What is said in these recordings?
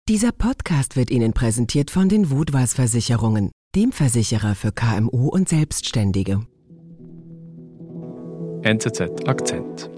Dieser Podcast wird Ihnen präsentiert von den Vodwas Versicherungen, dem Versicherer für KMU und Selbstständige. NZZ Akzent.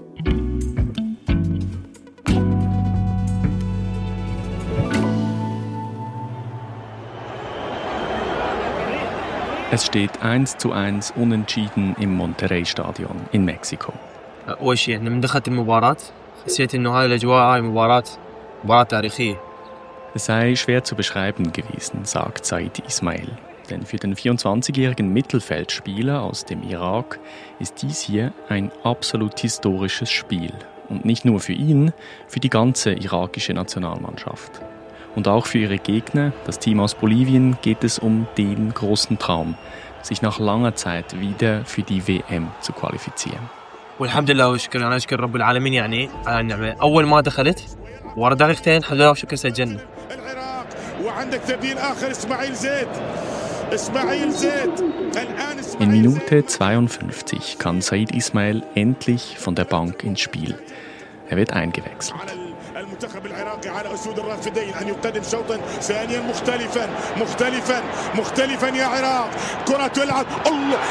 Es steht 1:1 unentschieden im Monterrey-Stadion in Mexiko. أول شيء إحنا من دخلت المباراة حسيت إنه هاي الأجواء هاي مباراة تاريخية. Es sei schwer zu beschreiben gewesen, sagt Said Ismail. Denn für den 24-jährigen Mittelfeldspieler aus dem Irak ist dies hier ein absolut historisches Spiel. Und nicht nur für ihn, für die ganze irakische Nationalmannschaft. Und auch für ihre Gegner, das Team aus Bolivien, geht es um den großen Traum, sich nach langer Zeit wieder für die WM zu qualifizieren. والحمد لله وشكر أنا أشكر رب العالمين يعني على النعمة. أول ما دخلت ورا دقيقتين الحمد لله وشكر سجلنا. العراق وعندك تبديل آخر إسماعيل زيد الآن In Minute 52 kann Said Ismail endlich von der Bank ins Spiel. Er wird eingewechselt. المنتخب العراقي على أسود الرافدين أن يقدم شوطا ثانيا مختلفا يا عراق كرة تلعب الله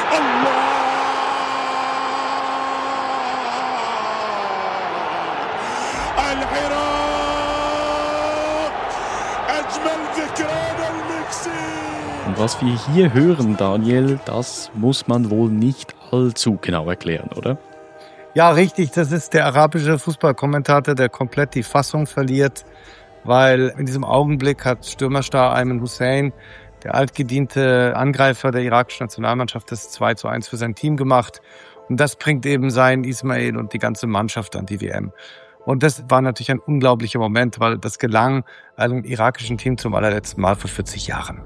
العراق أجمل ذكرى المكسيك. Und was wir hier hören, Daniel, das muss man wohl nicht allzu genau erklären, oder? Ja, richtig. Das ist der arabische Fußballkommentator, der komplett die Fassung verliert, weil in diesem Augenblick hat Stürmerstar Ayman Hussein, der altgediente Angreifer der irakischen Nationalmannschaft, das 2:1 für sein Team gemacht. Und das bringt eben Said Ismail und die ganze Mannschaft an die WM. Und das war natürlich ein unglaublicher Moment, weil das gelang einem irakischen Team zum allerletzten Mal vor 40 Jahren.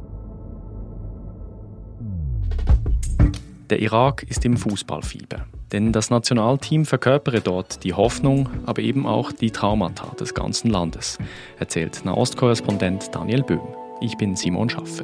Der Irak ist im Fußballfieber. Denn das Nationalteam verkörpere dort die Hoffnung, aber eben auch die Traumata des ganzen Landes, erzählt Nahostkorrespondent Daniel Böhm. Ich bin Simon Schaffer.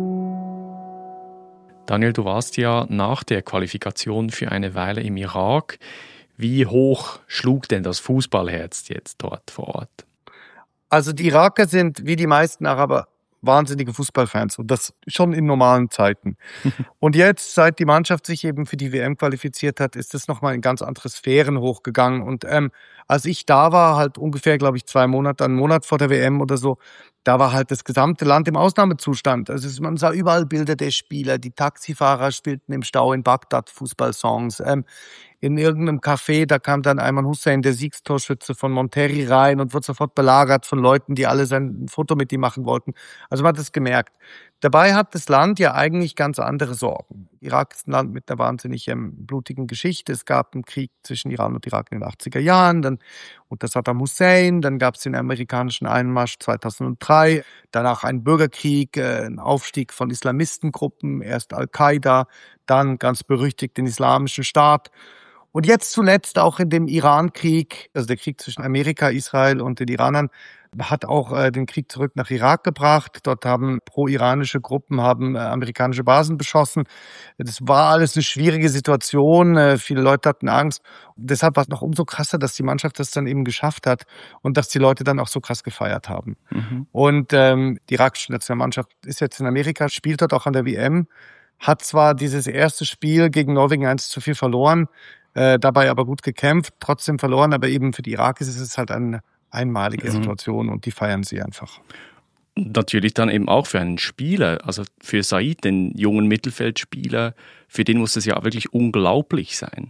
Daniel, du warst ja nach der Qualifikation für eine Weile im Irak. Wie hoch schlug denn das Fußballherz jetzt dort vor Ort? Also die Iraker sind, wie die meisten Araber, wahnsinnige Fußballfans und das schon in normalen Zeiten. Und jetzt, seit die Mannschaft sich eben für die WM qualifiziert hat, ist es nochmal in ganz andere Sphären hochgegangen. Und als ich da war, halt ungefähr, glaube ich, einen Monat vor der WM oder so, da war halt das gesamte Land im Ausnahmezustand. Also man sah überall Bilder der Spieler, die Taxifahrer spielten im Stau in Bagdad Fußballsongs. In irgendeinem Café, da kam dann Ayman Hussein, der Siegstorschütze von Monterrey, rein und wurde sofort belagert von Leuten, die alle sein Foto mit ihm machen wollten. Also man hat es gemerkt. Dabei hat das Land ja eigentlich ganz andere Sorgen. Irak ist ein Land mit einer wahnsinnig blutigen Geschichte. Es gab einen Krieg zwischen Iran und Irak in den 80er Jahren, dann unter Saddam Hussein, dann gab es den amerikanischen Einmarsch 2003, danach einen Bürgerkrieg, einen Aufstieg von Islamistengruppen, erst Al-Qaida, dann ganz berüchtigt den Islamischen Staat. Und jetzt zuletzt auch in dem Iran-Krieg, also der Krieg zwischen Amerika, Israel und den Iranern, hat auch den Krieg zurück nach Irak gebracht. Dort haben pro-iranische Gruppen amerikanische Basen beschossen. Das war alles eine schwierige Situation. Viele Leute hatten Angst. Und deshalb war es noch umso krasser, dass die Mannschaft das dann eben geschafft hat und dass die Leute dann auch so krass gefeiert haben. Mhm. Und die irakische Nationalmannschaft ist jetzt in Amerika, spielt dort auch an der WM, hat zwar dieses erste Spiel gegen Norwegen 1:4 verloren, dabei aber gut gekämpft, trotzdem verloren, aber eben für die Irakis ist es halt eine einmalige Situation und die feiern sie einfach. Natürlich dann eben auch für einen Spieler, also für Said, den jungen Mittelfeldspieler, für den muss es ja wirklich unglaublich sein.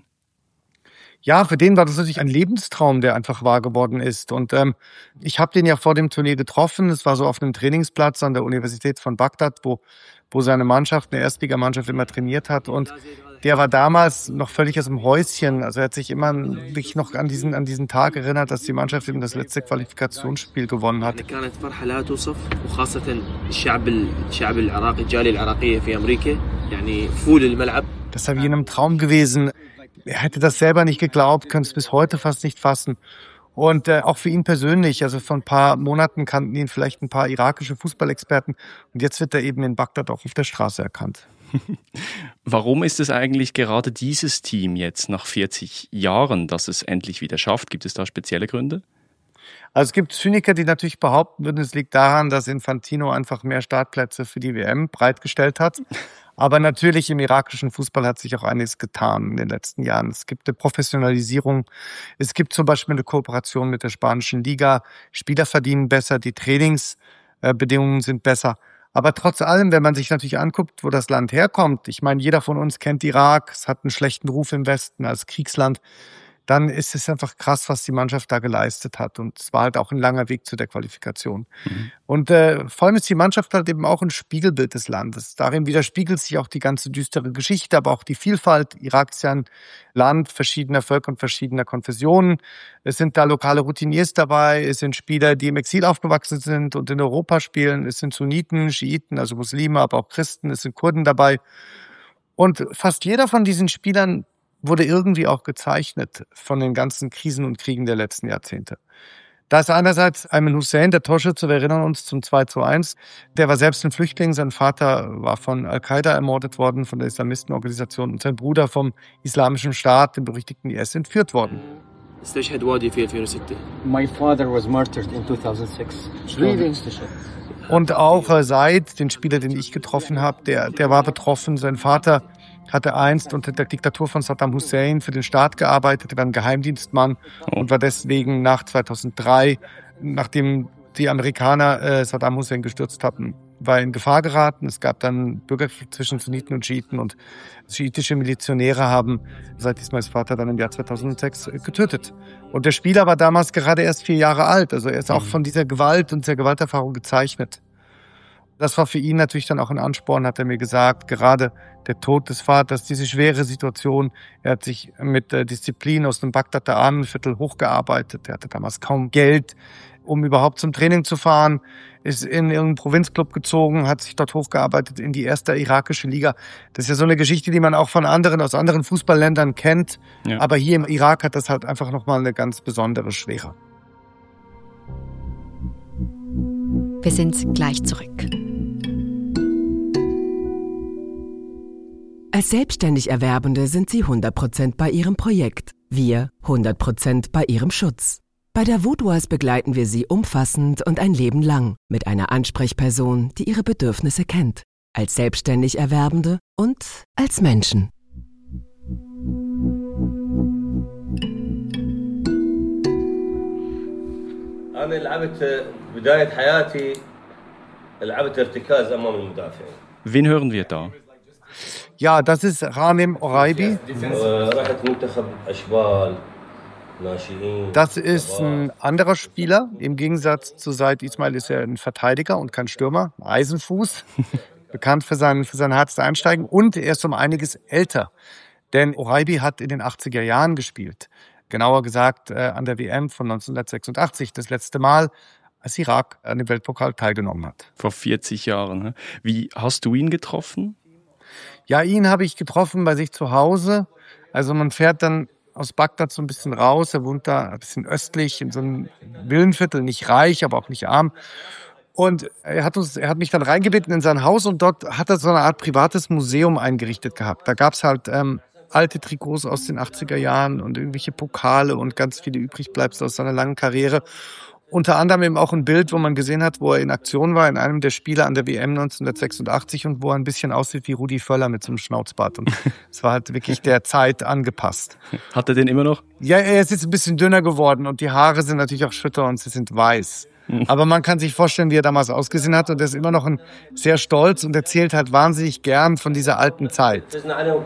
Ja, für den war das natürlich ein Lebenstraum, der einfach wahr geworden ist. Und ich habe den ja vor dem Turnier getroffen. Es war so auf einem Trainingsplatz an der Universität von Bagdad, wo seine Mannschaft, eine Erstligamannschaft, immer trainiert hat. Und der war damals noch völlig aus dem Häuschen. Also er hat sich immer wirklich noch an diesen Tag erinnert, dass die Mannschaft eben das letzte Qualifikationsspiel gewonnen hat. Das sei wie in einem Traum gewesen. Er hätte das selber nicht geglaubt, könnte es bis heute fast nicht fassen. Und auch für ihn persönlich, also vor ein paar Monaten kannten ihn vielleicht ein paar irakische Fußballexperten und jetzt wird er eben in Bagdad auch auf der Straße erkannt. Warum ist es eigentlich gerade dieses Team jetzt nach 40 Jahren, dass es endlich wieder schafft? Gibt es da spezielle Gründe? Also es gibt Zyniker, die natürlich behaupten würden, es liegt daran, dass Infantino einfach mehr Startplätze für die WM bereitgestellt hat. Aber natürlich im irakischen Fußball hat sich auch einiges getan in den letzten Jahren. Es gibt eine Professionalisierung. Es gibt zum Beispiel eine Kooperation mit der spanischen Liga. Spieler verdienen besser, die Trainingsbedingungen sind besser. Aber trotz allem, wenn man sich natürlich anguckt, wo das Land herkommt, ich meine, jeder von uns kennt Irak, es hat einen schlechten Ruf im Westen als Kriegsland, dann ist es einfach krass, was die Mannschaft da geleistet hat. Und es war halt auch ein langer Weg zu der Qualifikation. Und vor allem ist die Mannschaft halt eben auch ein Spiegelbild des Landes. Darin widerspiegelt sich auch die ganze düstere Geschichte, aber auch die Vielfalt. Irak ist ja ein Land verschiedener Völker und verschiedener Konfessionen. Es sind da lokale Routiniers dabei, es sind Spieler, die im Exil aufgewachsen sind und in Europa spielen. Es sind Sunniten, Schiiten, also Muslime, aber auch Christen, es sind Kurden dabei. Und fast jeder von diesen Spielern wurde irgendwie auch gezeichnet von den ganzen Krisen und Kriegen der letzten Jahrzehnte. Da ist einerseits Ayman Hussein, der Torschütze, wir erinnern uns zum 2:1. Der war selbst ein Flüchtling, sein Vater war von Al-Qaida ermordet worden, von der Islamistenorganisation, und sein Bruder vom Islamischen Staat, dem berüchtigten IS, entführt worden. My father was martyred in 2006. Und auch Said, den Spieler, den ich getroffen habe, der war betroffen. Sein Vater hatte einst unter der Diktatur von Saddam Hussein für den Staat gearbeitet, er war ein Geheimdienstmann und war deswegen nach 2003, nachdem die Amerikaner Saddam Hussein gestürzt hatten, war in Gefahr geraten. Es gab dann Bürgerkrieg zwischen Sunniten und Schiiten und schiitische Milizionäre haben Said Ismails Vater dann im Jahr 2006 getötet. Und der Spieler war damals gerade erst 4 Jahre alt, also er ist auch von dieser Gewalt und dieser Gewalterfahrung gezeichnet. Das war für ihn natürlich dann auch ein Ansporn, hat er mir gesagt, gerade der Tod des Vaters, diese schwere Situation. Er hat sich mit Disziplin aus dem Bagdader Armenviertel hochgearbeitet. Er hatte damals kaum Geld, um überhaupt zum Training zu fahren, ist in irgendeinen Provinzclub gezogen, hat sich dort hochgearbeitet in die erste irakische Liga. Das ist ja so eine Geschichte, die man auch von anderen, aus anderen Fußballländern kennt. Ja. Aber hier im Irak hat das halt einfach nochmal eine ganz besondere Schwere. Wir sind gleich zurück. Als selbstständig Erwerbende sind Sie 100% bei Ihrem Projekt. Wir 100% bei Ihrem Schutz. Bei der Vodouas begleiten wir Sie umfassend und ein Leben lang mit einer Ansprechperson, die Ihre Bedürfnisse kennt. Als selbstständig Erwerbende und als Menschen. أنا لعبت بداية حياتي لعبت ارتكاز أمام المدافعين. Wen hören wir da? Ja, das ist Ranem Oraibi. Das ist ein anderer Spieler. Im Gegensatz zu Said Ismail ist er ein Verteidiger und kein Stürmer. Ein Eisenfuß. Bekannt für sein hartes Einsteigen. Und er ist um einiges älter. Denn Oraibi hat in den 80er Jahren gespielt. Genauer gesagt an der WM von 1986. Das letzte Mal, als Irak an dem Weltpokal teilgenommen hat. Vor 40 Jahren. Wie hast du ihn getroffen? Ja, ihn habe ich getroffen bei sich zu Hause. Also man fährt dann aus Bagdad so ein bisschen raus. Er wohnt da ein bisschen östlich in so einem Villenviertel, nicht reich, aber auch nicht arm. Und er hat mich dann reingebeten in sein Haus und dort hat er so eine Art privates Museum eingerichtet gehabt. Da gab's halt alte Trikots aus den 80er Jahren und irgendwelche Pokale und ganz viele Übrigbleibsel aus seiner langen Karriere. Unter anderem eben auch ein Bild, wo man gesehen hat, wo er in Aktion war, in einem der Spiele an der WM 1986 und wo er ein bisschen aussieht wie Rudi Völler mit so einem Schnauzbart. Und es war halt wirklich der Zeit angepasst. Hat er den immer noch? Ja, er ist jetzt ein bisschen dünner geworden und die Haare sind natürlich auch schütter und sie sind weiß. Aber man kann sich vorstellen, wie er damals ausgesehen hat und er ist immer noch sehr stolz und erzählt halt wahnsinnig gern von dieser alten Zeit. We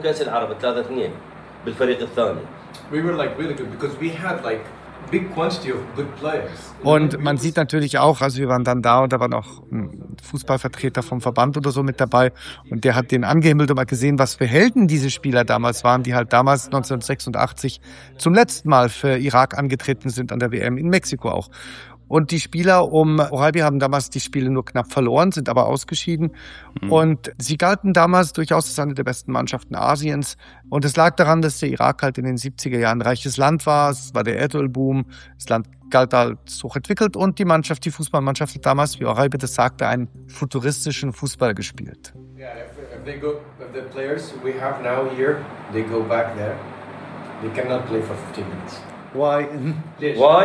were like really good because we had like big quantity of good players. Und man sieht natürlich auch, also wir waren dann da und da war noch ein Fußballvertreter vom Verband oder so mit dabei und der hat den angehimmelt und mal gesehen, was für Helden diese Spieler damals waren, die halt damals 1986 zum letzten Mal für Irak angetreten sind an der WM in Mexiko auch. Und die Spieler um Oraibi haben damals die Spiele nur knapp verloren, sind aber ausgeschieden. Und sie galten damals durchaus als eine der besten Mannschaften Asiens. Und es lag daran, dass der Irak halt in den 70er Jahren ein reiches Land war. Es war der Erdölboom. Das Land galt als hochentwickelt. Und die Fußballmannschaft hat damals, wie Oraibi das sagte, einen futuristischen Fußball gespielt. Yeah, if the players we have now here, they go back there. They cannot play for 15 minutes. Why? Why?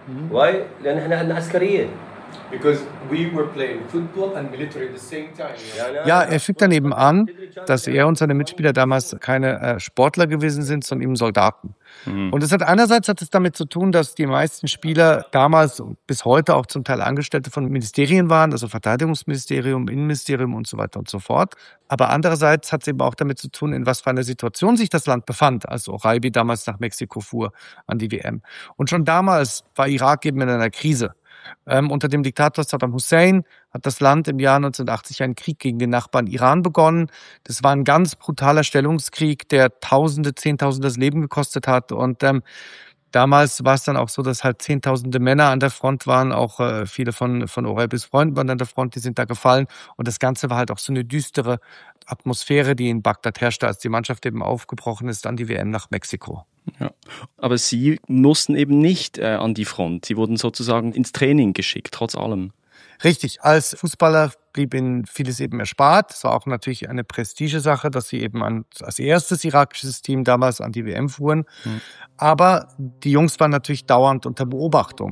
Why? لأن إحنا عندنا عسكرية. Because we were playing football and military at the same time. Ja, er fügt daneben an, dass er und seine Mitspieler damals keine Sportler gewesen sind, sondern eben Soldaten. Und einerseits hat es damit zu tun, dass die meisten Spieler damals und bis heute auch zum Teil Angestellte von Ministerien waren, also Verteidigungsministerium, Innenministerium und so weiter und so fort. Aber andererseits hat es eben auch damit zu tun, in was für einer Situation sich das Land befand, als Oraibi damals nach Mexiko fuhr an die WM. Und schon damals war Irak eben in einer Krise. Unter dem Diktator Saddam Hussein hat das Land im Jahr 1980 einen Krieg gegen den Nachbarn Iran begonnen. Das war ein ganz brutaler Stellungskrieg, der Tausende, Zehntausende das Leben gekostet hat. Und damals war es dann auch so, dass halt Zehntausende Männer an der Front waren. Auch viele von Oraibis Freunden waren an der Front, die sind da gefallen. Und das Ganze war halt auch so eine düstere Atmosphäre, die in Bagdad herrschte, als die Mannschaft eben aufgebrochen ist an die WM nach Mexiko. Ja. Aber Sie mussten eben nicht an die Front. Sie wurden sozusagen ins Training geschickt, trotz allem. Richtig, als Fußballer blieb ihnen vieles eben erspart. Es war auch natürlich eine Prestigesache, dass sie eben als erstes irakisches Team damals an die WM fuhren. Aber die Jungs waren natürlich dauernd unter Beobachtung.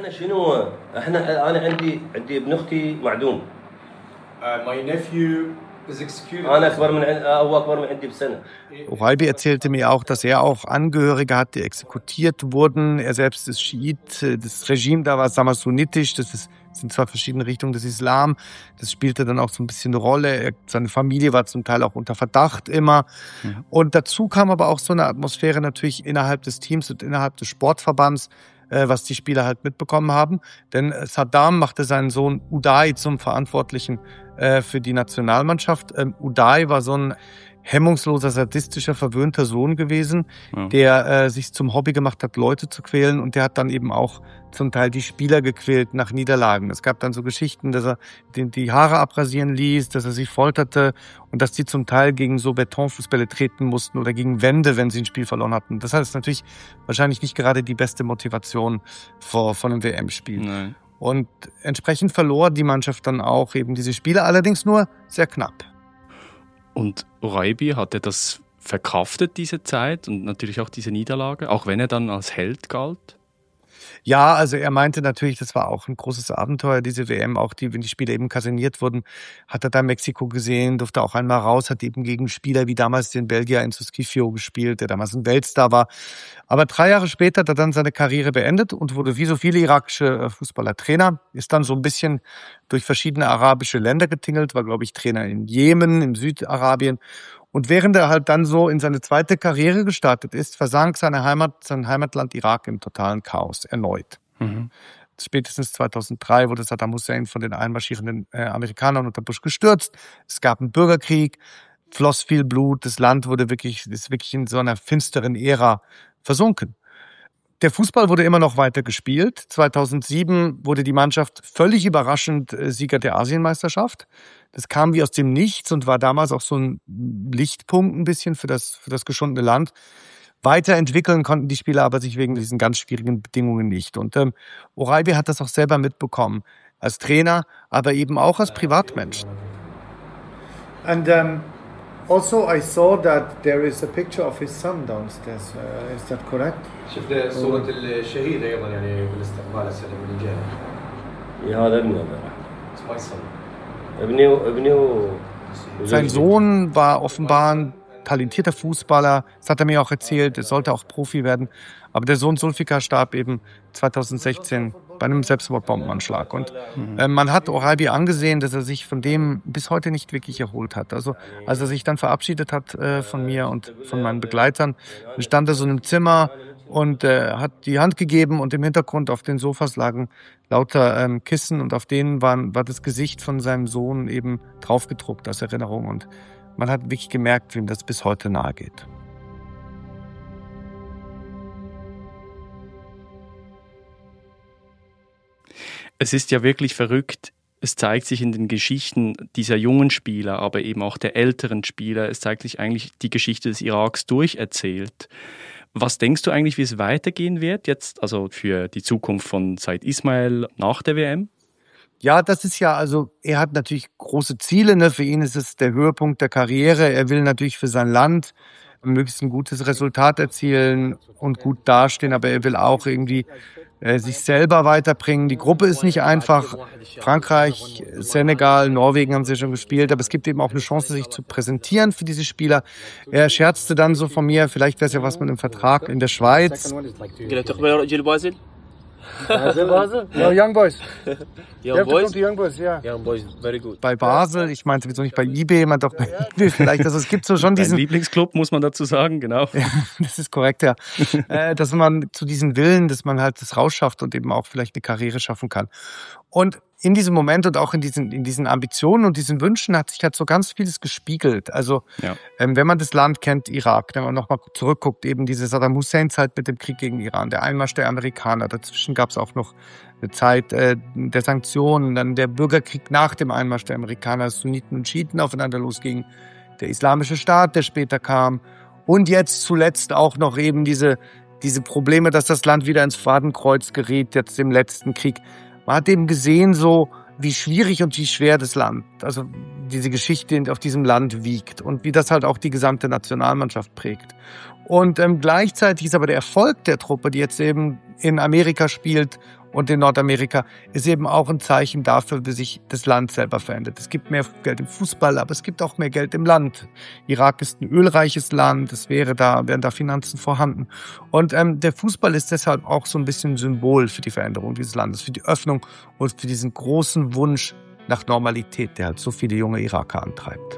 My nephew is executed. Oraibi erzählte mir auch, dass er auch Angehörige hat, die exekutiert wurden. Er selbst ist Schiit. Das Regime da war damals sunnitisch. Sind zwar verschiedene Richtungen des Islam. Das spielte dann auch so ein bisschen eine Rolle. Seine Familie war zum Teil auch unter Verdacht immer. Und dazu kam aber auch so eine Atmosphäre natürlich innerhalb des Teams und innerhalb des Sportverbands, was die Spieler halt mitbekommen haben. Denn Saddam machte seinen Sohn Uday zum Verantwortlichen für die Nationalmannschaft. Uday war so ein hemmungsloser, sadistischer, verwöhnter Sohn gewesen, der sich zum Hobby gemacht hat, Leute zu quälen. Und der hat dann eben auch zum Teil die Spieler gequält nach Niederlagen. Es gab dann so Geschichten, dass er die Haare abrasieren ließ, dass er sie folterte und dass die zum Teil gegen so Betonfußbälle treten mussten oder gegen Wände, wenn sie ein Spiel verloren hatten. Das heißt natürlich wahrscheinlich nicht gerade die beste Motivation von einem WM-Spiel. Nein. Und entsprechend verlor die Mannschaft dann auch eben diese Spiele, allerdings nur sehr knapp. Und Oraibi, hat er das verkraftet, diese Zeit und natürlich auch diese Niederlage, auch wenn er dann als Held galt? Ja, also er meinte natürlich, das war auch ein großes Abenteuer, diese WM, auch wenn die Spieler eben kaserniert wurden, hat er da Mexiko gesehen, durfte auch einmal raus, hat eben gegen Spieler wie damals den Belgier Enzo Scifio gespielt, der damals ein Weltstar war. Aber 3 Jahre später hat er dann seine Karriere beendet und wurde wie so viele irakische Fußballer Trainer, ist dann so ein bisschen durch verschiedene arabische Länder getingelt, war, glaube ich, Trainer in Jemen, in Südarabien. Und während er halt dann so in seine zweite Karriere gestartet ist, versank sein Heimatland Irak im totalen Chaos erneut. Spätestens 2003 wurde Saddam Hussein von den einmarschierenden Amerikanern unter Bush gestürzt. Es gab einen Bürgerkrieg, floss viel Blut, das Land ist wirklich in so einer finsteren Ära versunken. Der Fußball wurde immer noch weiter gespielt. 2007 wurde die Mannschaft völlig überraschend Sieger der Asienmeisterschaft. Das kam wie aus dem Nichts und war damals auch so ein Lichtpunkt ein bisschen für das geschundene Land. Weiterentwickeln konnten die Spieler aber sich wegen diesen ganz schwierigen Bedingungen nicht. Und Oraibi hat das auch selber mitbekommen. Als Trainer, aber eben auch als Privatmensch. And also I saw that there is a picture of his son downstairs. Is that correct? شفنا صورة الشهيد أيضا يعني بالاستقبال السنة اللي جاي. Ja, هذا ابني هذا. It's my son. Sein Sohn war offenbar ein talentierter Fußballer. Das hat er mir auch erzählt. Er sollte auch Profi werden. Aber der Sohn Zulfikar starb eben 2016 bei einem Selbstmordbombenanschlag. Und man hat Oraibi angesehen, dass er sich von dem bis heute nicht wirklich erholt hat. Also als er sich dann verabschiedet hat von mir und von meinen Begleitern, stand er so in einem Zimmer und hat die Hand gegeben und im Hintergrund auf den Sofas lagen lauter Kissen und auf denen war das Gesicht von seinem Sohn eben draufgedruckt als Erinnerung. Und man hat wirklich gemerkt, wie ihm das bis heute nahe geht. Es ist ja wirklich verrückt. Es zeigt sich in den Geschichten dieser jungen Spieler, aber eben auch der älteren Spieler. Es zeigt sich eigentlich die Geschichte des Iraks durcherzählt. Was denkst du eigentlich, wie es weitergehen wird jetzt, also für die Zukunft von Said Ismail nach der WM? Ja, das ist ja, also er hat natürlich große Ziele, ne? Für ihn ist es der Höhepunkt der Karriere. Er will natürlich für sein Land möglichst ein gutes Resultat erzielen und gut dastehen, aber er will auch irgendwie sich selber weiterbringen. Die Gruppe ist nicht einfach. Frankreich, Senegal, Norwegen haben sie schon gespielt, aber es gibt eben auch eine Chance, sich zu präsentieren für diese Spieler. Er scherzte dann so von mir, vielleicht wäre es ja was mit einem Vertrag in der Schweiz. No, young boys. Young boys, yeah. Young boys, very good. Bei Basel, ich meinte wieso nicht bei eBay, man doch bei eBay vielleicht. Also es gibt so schon diesen Lieblingsclub, muss man dazu sagen, genau. Ja, das ist korrekt, ja. Dass man zu diesen Willen, dass man halt das rausschafft und eben auch vielleicht eine Karriere schaffen kann. Und in diesem Moment und auch in diesen Ambitionen und diesen Wünschen hat sich halt so ganz vieles gespiegelt. Also wenn man das Land kennt, Irak, wenn man nochmal zurückguckt, eben diese Saddam Hussein-Zeit mit dem Krieg gegen Iran, der Einmarsch der Amerikaner, dazwischen gab es auch noch eine Zeit der Sanktionen, dann der Bürgerkrieg nach dem Einmarsch der Amerikaner, Sunniten und Schiiten aufeinander losgingen, der Islamische Staat, der später kam und jetzt zuletzt auch noch eben diese Probleme, dass das Land wieder ins Fadenkreuz geriet, jetzt im letzten Krieg. Man hat eben gesehen, so wie schwierig und wie schwer das Land, also diese Geschichte auf diesem Land wiegt und wie das halt auch die gesamte Nationalmannschaft prägt. Und gleichzeitig ist aber der Erfolg der Truppe, die jetzt eben in Amerika spielt und in Nordamerika, ist eben auch ein Zeichen dafür, wie sich das Land selber verändert. Es gibt mehr Geld im Fußball, aber es gibt auch mehr Geld im Land. Irak ist ein ölreiches Land, wären da Finanzen vorhanden. Und der Fußball ist deshalb auch so ein bisschen Symbol für die Veränderung dieses Landes, für die Öffnung und für diesen großen Wunsch nach Normalität, der halt so viele junge Iraker antreibt.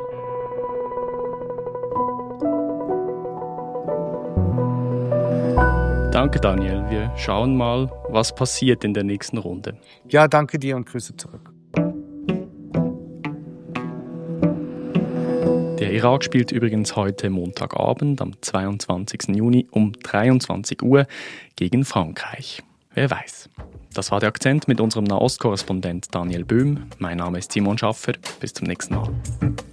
Danke, Daniel. Wir schauen mal, was passiert in der nächsten Runde. Ja, danke dir und Grüße zurück. Der Irak spielt übrigens heute Montagabend, am 22. Juni um 23 Uhr gegen Frankreich. Wer weiß. Das war der Akzent mit unserem Nahostkorrespondent Daniel Böhm. Mein Name ist Simon Schaffer. Bis zum nächsten Mal.